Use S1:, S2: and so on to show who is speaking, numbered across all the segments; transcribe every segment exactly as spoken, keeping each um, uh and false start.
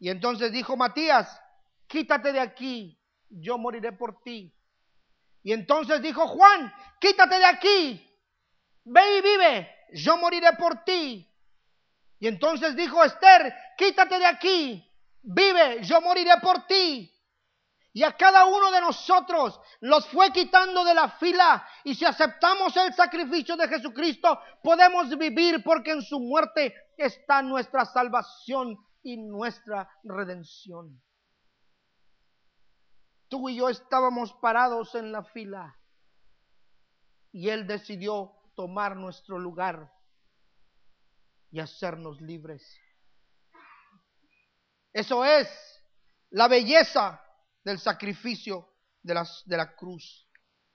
S1: Y entonces dijo Matías, quítate de aquí, yo moriré por ti. Y entonces dijo Juan, quítate de aquí, ve y vive, yo moriré por ti. Y entonces dijo Esther, quítate de aquí, vive, yo moriré por ti. Y a cada uno de nosotros los fue quitando de la fila. Y si aceptamos el sacrificio de Jesucristo, podemos vivir, porque en su muerte está nuestra salvación y nuestra redención. Tú y yo estábamos parados en la fila y Él decidió tomar nuestro lugar y hacernos libres. Eso es la belleza del sacrificio de, las, de la cruz.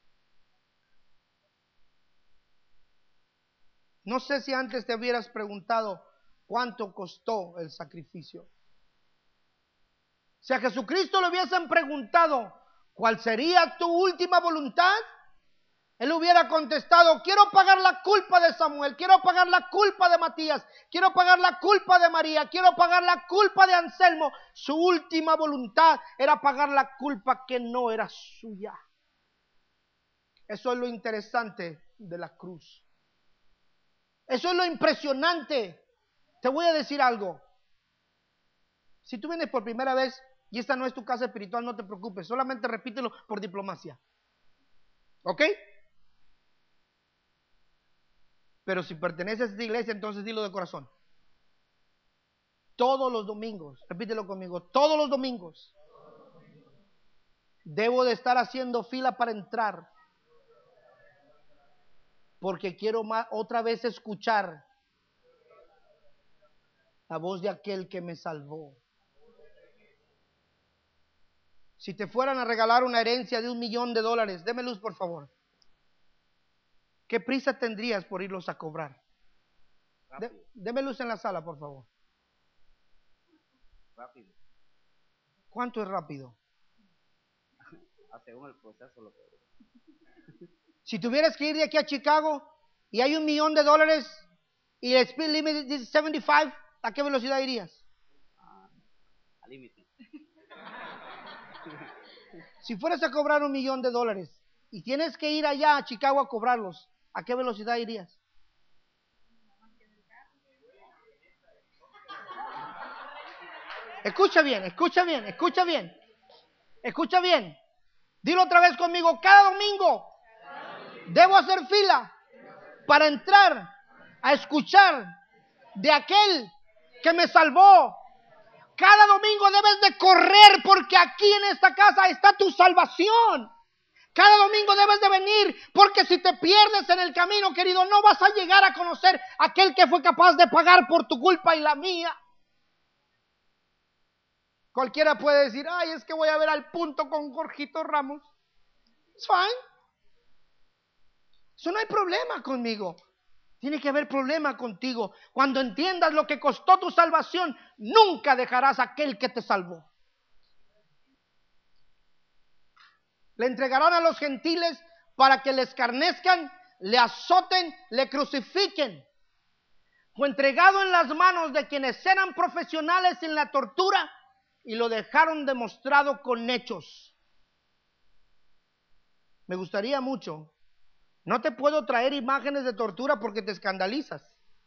S1: No sé si antes te hubieras preguntado cuánto costó el sacrificio. Si a Jesucristo le hubiesen preguntado cuál sería tu última voluntad, Él hubiera contestado, quiero pagar la culpa de Samuel, quiero pagar la culpa de Matías, quiero pagar la culpa de María, quiero pagar la culpa de Anselmo. Su última voluntad era pagar la culpa que no era suya. Eso es lo interesante de la cruz. Eso es lo impresionante. Te voy a decir algo. Si tú vienes por primera vez y esta no es tu casa espiritual, no te preocupes, solamente repítelo por diplomacia. ¿Ok? Pero si perteneces a esta iglesia, entonces dilo de corazón. Todos los domingos, repítelo conmigo, todos los domingos debo de estar haciendo fila para entrar, porque quiero más, otra vez escuchar la voz de aquel que me salvó. Si te fueran a regalar una herencia de un millón de dólares, deme luz por favor, ¿qué prisa tendrías por irlos a cobrar? De, deme luz en la sala por favor.
S2: Rápido.
S1: ¿Cuánto es rápido?
S2: Según el proceso lo que...
S1: Si tuvieras que ir de aquí a Chicago y hay un millón de dólares y el speed limit es setenta y cinco, ¿a qué velocidad irías?
S2: Ah, al límite.
S1: Si fueras a cobrar un millón de dólares y tienes que ir allá a Chicago a cobrarlos, ¿a qué velocidad irías? Escucha bien, escucha bien, escucha bien, escucha bien. Dilo otra vez conmigo, cada domingo debo hacer fila para entrar a escuchar de aquel que me salvó. Cada domingo debes de correr, porque aquí en esta casa está tu salvación. Cada domingo debes de venir, porque si te pierdes en el camino, querido, no vas a llegar a conocer a aquel que fue capaz de pagar por tu culpa y la mía. Cualquiera puede decir, ay, es que voy a ver al punto con Jorgito Ramos. It's fine. Eso no hay problema conmigo. Tiene que haber problema contigo. Cuando entiendas lo que costó tu salvación, nunca dejarás a aquel que te salvó. Le entregarán a los gentiles para que le escarnezcan, le azoten, le crucifiquen. Fue entregado en las manos de quienes eran profesionales en la tortura y lo dejaron demostrado con hechos. Me gustaría mucho. No te puedo traer imágenes de tortura porque te escandalizas.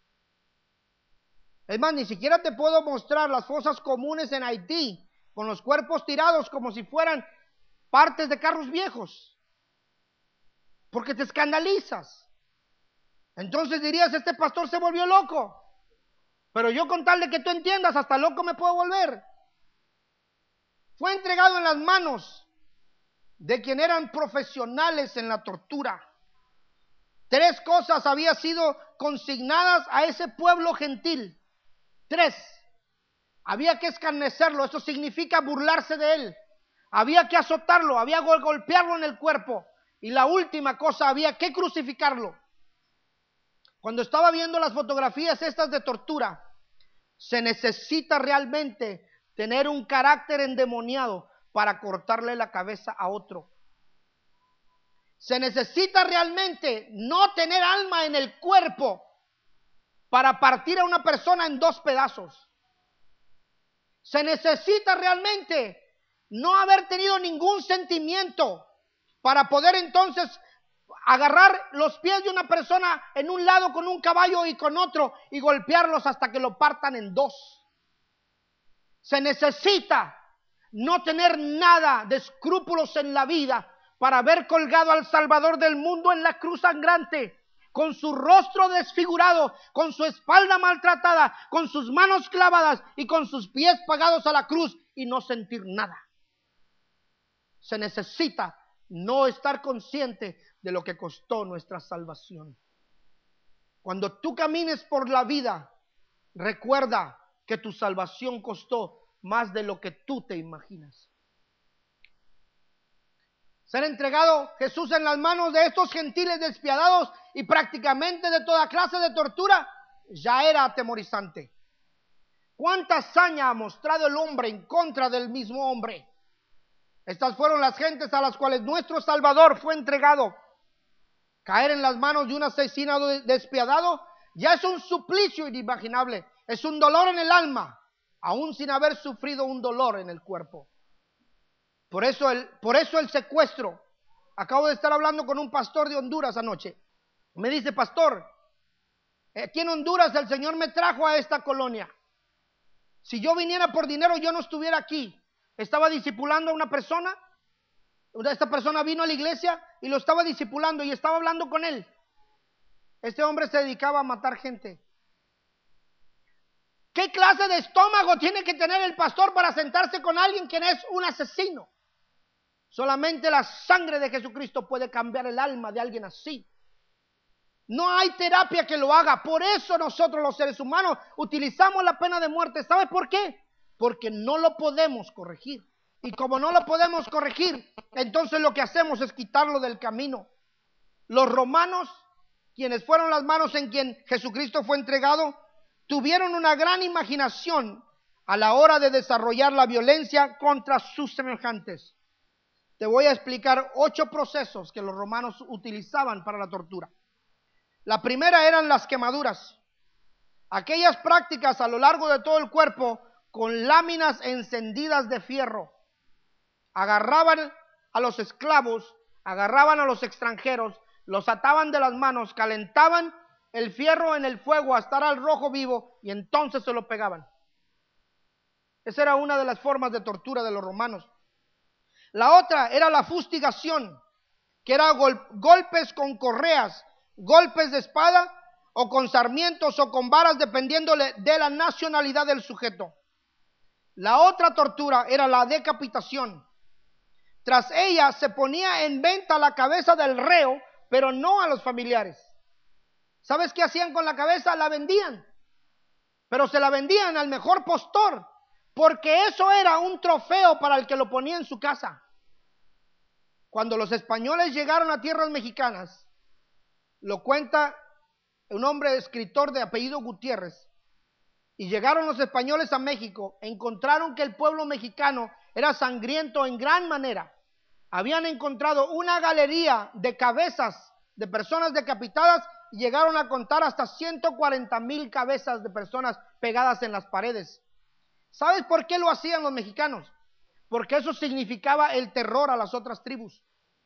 S1: Es más, ni siquiera te puedo mostrar las fosas comunes en Haití, con los cuerpos tirados como si fueran partes de carros viejos, porque te escandalizas. Entonces dirías, este pastor se volvió loco. Pero yo, con tal de que tú entiendas, hasta loco me puedo volver. Fue entregado en las manos de quien eran profesionales en la tortura. Tres cosas habían sido consignadas a ese pueblo gentil. Tres. Había que escarnecerlo, eso significa burlarse de él. Había que azotarlo, había que golpearlo en el cuerpo. Y la última cosa, había que crucificarlo. Cuando estaba viendo las fotografías estas de tortura, se necesita realmente tener un carácter endemoniado para cortarle la cabeza a otro. Se necesita realmente no tener alma en el cuerpo para partir a una persona en dos pedazos. Se necesita realmente no haber tenido ningún sentimiento para poder entonces agarrar los pies de una persona en un lado con un caballo y con otro y golpearlos hasta que lo partan en dos. Se necesita no tener nada de escrúpulos en la vida para haber colgado al Salvador del mundo en la cruz sangrante, con su rostro desfigurado, con su espalda maltratada, con sus manos clavadas y con sus pies pagados a la cruz y no sentir nada. Se necesita no estar consciente de lo que costó nuestra salvación. Cuando tú camines por la vida, recuerda que tu salvación costó más de lo que tú te imaginas. Ser entregado Jesús en las manos de estos gentiles despiadados y prácticamente de toda clase de tortura ya era atemorizante. ¿Cuánta hazaña ha mostrado el hombre en contra del mismo hombre? Estas fueron las gentes a las cuales nuestro Salvador fue entregado. Caer en las manos de un asesino despiadado ya es un suplicio inimaginable, es un dolor en el alma, aún sin haber sufrido un dolor en el cuerpo. Por eso el, por eso el secuestro. Acabo de estar hablando con un pastor de Honduras anoche. Me dice: pastor, aquí en Honduras el Señor me trajo a esta colonia. Si yo viniera por dinero, yo no estuviera aquí. Estaba discipulando a una persona. Esta persona vino a la iglesia y lo estaba discipulando y estaba hablando con él. Este hombre se dedicaba a matar gente. ¿Qué clase de estómago tiene que tener el pastor para sentarse con alguien quien es un asesino? Solamente la sangre de Jesucristo puede cambiar el alma de alguien así. No hay terapia que lo haga. Por eso nosotros los seres humanos utilizamos la pena de muerte. ¿Sabe por qué? Porque no lo podemos corregir. Y como no lo podemos corregir, entonces lo que hacemos es quitarlo del camino. Los romanos, quienes fueron las manos en quien Jesucristo fue entregado, tuvieron una gran imaginación a la hora de desarrollar la violencia contra sus semejantes. Te voy a explicar ocho procesos que los romanos utilizaban para la tortura. La primera eran las quemaduras. Aquellas prácticas a lo largo de todo el cuerpo con láminas encendidas de fierro. Agarraban a los esclavos, agarraban a los extranjeros, los ataban de las manos, calentaban el fierro en el fuego hasta estar al rojo vivo y entonces se lo pegaban. Esa era una de las formas de tortura de los romanos. La otra era la fustigación, que era gol- golpes con correas, golpes de espada o con sarmientos o con varas dependiendo de la nacionalidad del sujeto. La otra tortura era la decapitación. Tras ella se ponía en venta la cabeza del reo, pero no a los familiares. ¿Sabes qué hacían con la cabeza? La vendían, pero se la vendían al mejor postor, porque eso era un trofeo para el que lo ponía en su casa. Cuando los españoles llegaron a tierras mexicanas, lo cuenta un hombre escritor de apellido Gutiérrez, y llegaron los españoles a México, encontraron que el pueblo mexicano era sangriento en gran manera. Habían encontrado una galería de cabezas de personas decapitadas y llegaron a contar hasta ciento cuarenta mil cabezas de personas pegadas en las paredes. ¿Sabes por qué lo hacían los mexicanos? Porque eso significaba el terror a las otras tribus.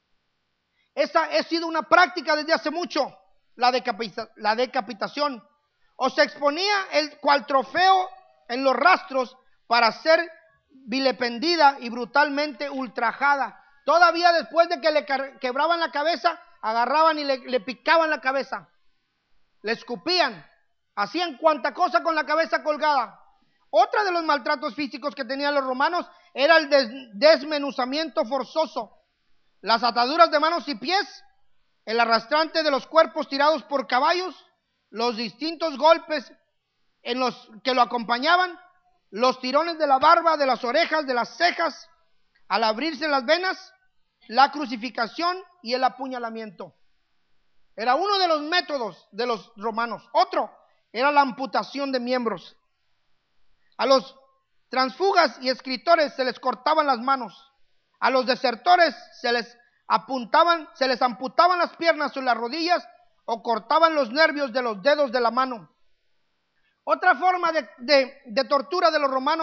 S1: Esa ha sido una práctica desde hace mucho, la, decapita, la decapitación. O se exponía el cual trofeo en los rastros para ser vilependida y brutalmente ultrajada. Todavía después de que le quebraban la cabeza, agarraban y le, le picaban la cabeza, le escupían, hacían cuanta cosa con la cabeza colgada. Otra de los maltratos físicos que tenían los romanos era el des desmenuzamiento forzoso, las ataduras de manos y pies, el arrastrante de los cuerpos tirados por caballos, los distintos golpes en los que lo acompañaban, los tirones de la barba, de las orejas, de las cejas, al abrirse las venas, la crucificación y el apuñalamiento. Era uno de los métodos de los romanos. Otro era la amputación de miembros. A los transfugas y escritores se les cortaban las manos. A los desertores se les apuntaban, se les amputaban las piernas o las rodillas o cortaban los nervios de los dedos de la mano. Otra forma de, de, de tortura de los romanos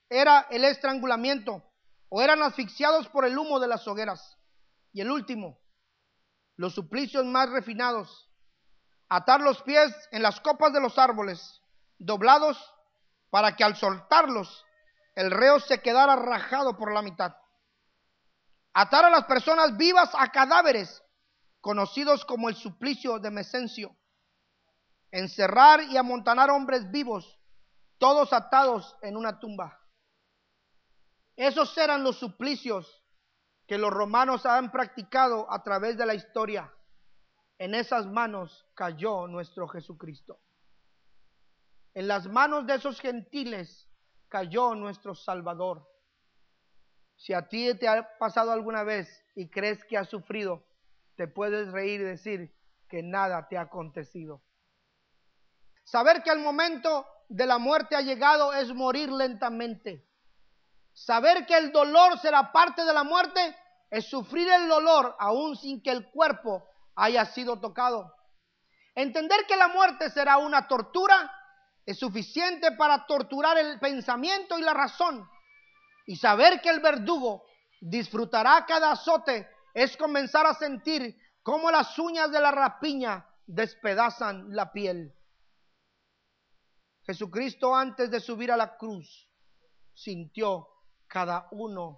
S1: era el estrangulamiento o eran asfixiados por el humo de las hogueras. Y el último, los suplicios más refinados, atar los pies en las copas de los árboles, doblados para que al soltarlos el reo se quedara rajado por la mitad. Atar a las personas vivas a cadáveres, conocidos como el suplicio de Mesencio. Encerrar y amontonar hombres vivos, todos atados en una tumba. Esos eran los suplicios que los romanos han practicado a través de la historia. En esas manos cayó nuestro Jesucristo. En las manos de esos gentiles cayó nuestro Salvador. Si a ti te ha pasado alguna vez y crees que has sufrido, te puedes reír y decir que nada te ha acontecido. Saber que el momento de la muerte ha llegado es morir lentamente. Saber que el dolor será parte de la muerte es sufrir el dolor aún sin que el cuerpo haya sido tocado. Entender que la muerte será una tortura es suficiente para torturar el pensamiento y la razón. Y saber que el verdugo disfrutará cada azote es comenzar a sentir cómo las uñas de la rapiña despedazan la piel. Jesucristo, antes de subir a la cruz, sintió cada uno,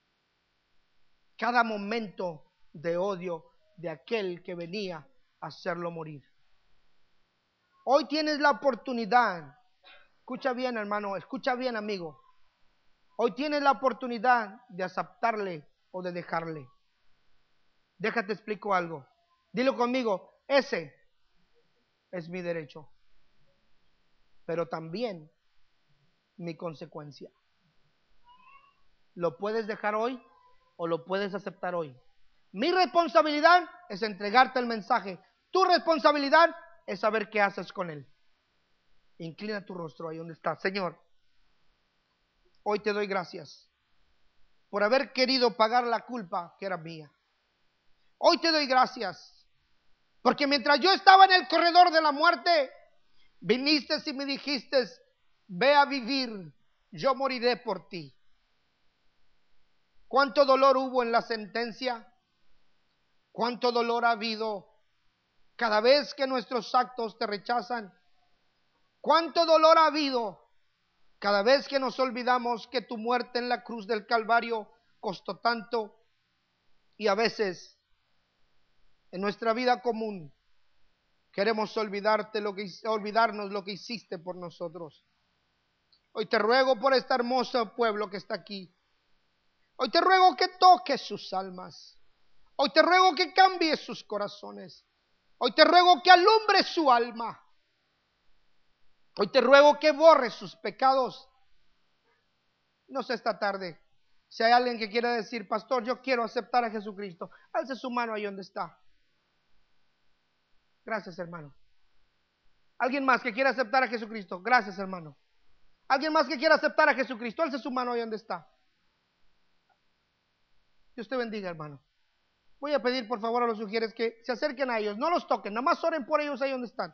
S1: cada momento de odio de aquel que venía a hacerlo morir. Hoy tienes la oportunidad, escucha bien hermano, escucha bien amigo, hoy tienes la oportunidad de aceptarle o de dejarle. Déjate explico algo, dilo conmigo, ese es mi derecho, pero también mi consecuencia. Lo puedes dejar hoy o lo puedes aceptar hoy. Mi responsabilidad es entregarte el mensaje. Tu responsabilidad es saber qué haces con él. Inclina tu rostro ahí donde estás. Señor, hoy te doy gracias por haber querido pagar la culpa que era mía. Hoy te doy gracias porque mientras yo estaba en el corredor de la muerte, viniste y me dijiste, ve a vivir, yo moriré por ti. ¿Cuánto dolor hubo en la sentencia? ¿Cuánto dolor ha habido cada vez que nuestros actos te rechazan? ¿Cuánto dolor ha habido cada vez que nos olvidamos que tu muerte en la cruz del Calvario costó tanto? Y a veces en nuestra vida común queremos olvidarte lo que, olvidarnos lo que hiciste por nosotros. Hoy te ruego por este hermoso pueblo que está aquí. Hoy te ruego que toques sus almas. Hoy te ruego que cambies sus corazones. Hoy te ruego que alumbres su alma. Hoy te ruego que borres sus pecados. No sé esta tarde si hay alguien que quiera decir, pastor, yo quiero aceptar a Jesucristo. Alce su mano ahí donde está. Gracias, hermano. ¿Alguien más que quiera aceptar a Jesucristo? Gracias, hermano. ¿Alguien más que quiera aceptar a Jesucristo? Alce su mano ahí donde está. Dios te bendiga, hermano. Voy a pedir por favor a los sugieres que se acerquen a ellos, no los toquen, nada más oren por ellos ahí donde están.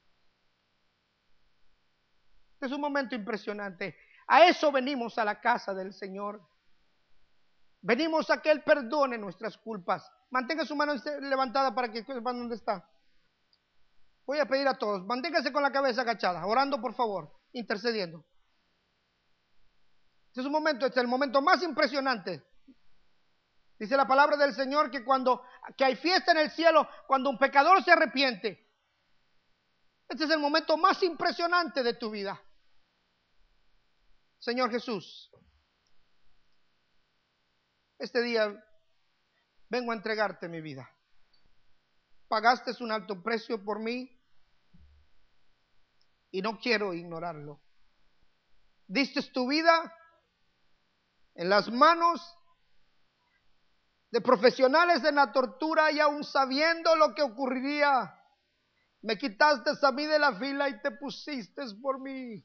S1: Este es un momento impresionante. A eso venimos a la casa del Señor. Venimos a que Él perdone nuestras culpas. Mantenga su mano levantada para que sepan dónde está. Voy a pedir a todos, manténganse con la cabeza agachada, orando por favor, intercediendo. Este es un momento, este es el momento más impresionante. Dice la palabra del Señor que cuando que hay fiesta en el cielo cuando un pecador se arrepiente. Este es el momento más impresionante de tu vida. Señor Jesús, este día vengo a entregarte mi vida. Pagaste un alto precio por mí y no quiero ignorarlo. Diste tu vida en las manos de profesionales en la tortura y aún sabiendo lo que ocurriría, me quitaste a mí de la fila y te pusiste por mí.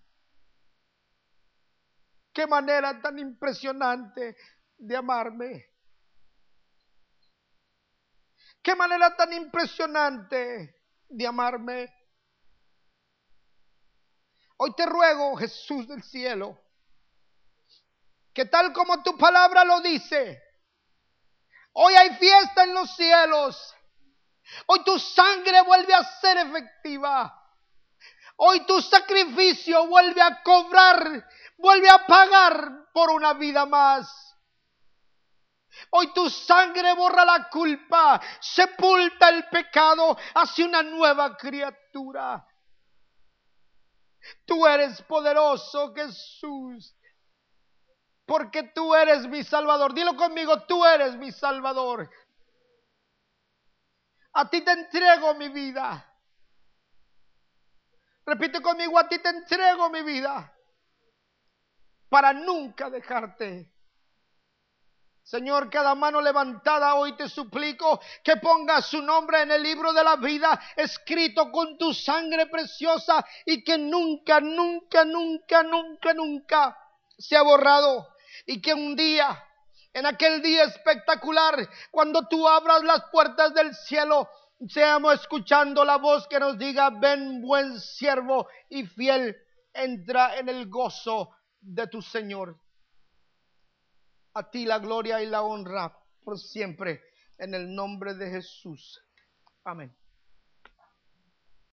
S1: Qué manera tan impresionante de amarme. Qué manera tan impresionante de amarme. Hoy te ruego, Jesús del cielo, que tal como tu palabra lo dice, hoy hay fiesta en los cielos. Hoy tu sangre vuelve a ser efectiva. Hoy tu sacrificio vuelve a cobrar, vuelve a pagar por una vida más. Hoy tu sangre borra la culpa, sepulta el pecado, hace una nueva criatura. Tú eres poderoso, Jesús, porque tú eres mi Salvador. Dilo conmigo, tú eres mi Salvador. A ti te entrego mi vida. Repite conmigo, a ti te entrego mi vida, para nunca dejarte. Señor, cada mano levantada hoy te suplico que pongas su nombre en el libro de la vida, escrito con tu sangre preciosa, y que nunca, nunca, nunca, nunca, nunca sea borrado. Y que un día, en aquel día espectacular, cuando tú abras las puertas del cielo, seamos escuchando la voz que nos diga: ven, buen siervo y fiel, entra en el gozo de tu Señor. A ti la gloria y la honra por siempre, en el nombre de Jesús. Amén.